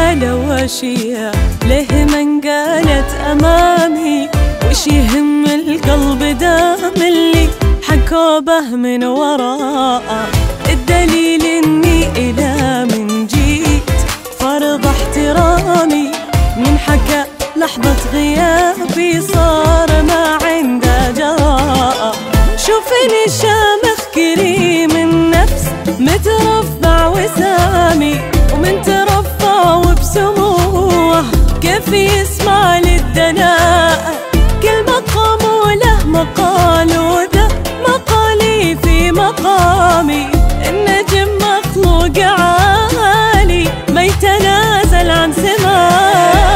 قال واشياء له من قالت أمامي، وش يهم القلب دام اللي حكوبه من وراءه. الدليل إني إلى من جيت فرض احترامي، من حكى لحظة غيابي صار ما عنده جراءة. شوفني شامخ كريم النفس مترفع وسامي، ومن ترفع وبسموه كيف يسمع للدناء. كل مقام وله مقال، وذا مقالي في مقامي. النجم مخلوق عالي ما يتنازل عن سماء.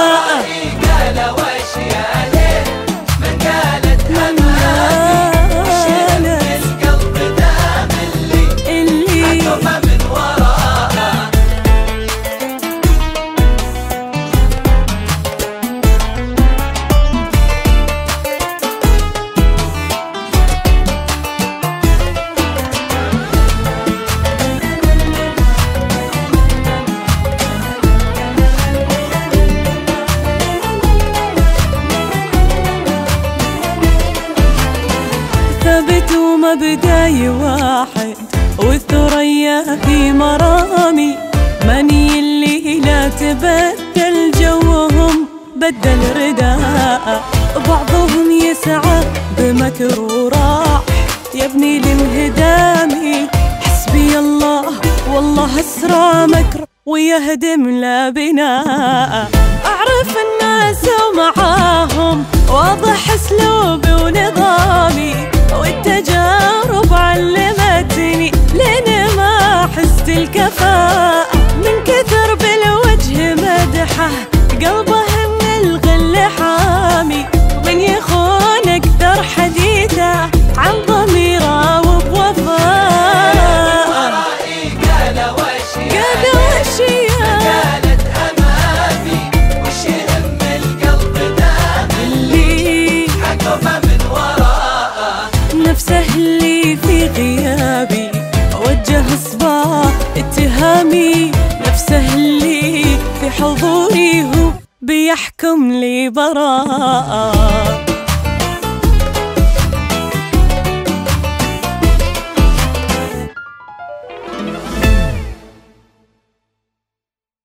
ثابت ومبداي واحد، والثريا في مرامي. ماني اللي لا تبدل جوهم بدل رداء. بعضهم يسعى بمكر وراح يبني لانهدامي. حسبي الله والله أسرع مكر ويهدم لا بناء. أعرف الناس ومعاهم واضح أسلوبي ونظامي، والتجارب علمتني لين ما حست الكفاءة. من كثر بالوجه مدحه قلبه من الغل حامي، من يخون أكثر حديثه عن ضميره وبوفاء. قال وشياء قالت أمامي، وش يهم القلب دام اللي حكمه من وراءه. نفسه اللي في غيابي وجه صباح اتهامي، نفسه اللي في حضوري هو بيحكم لي براءة.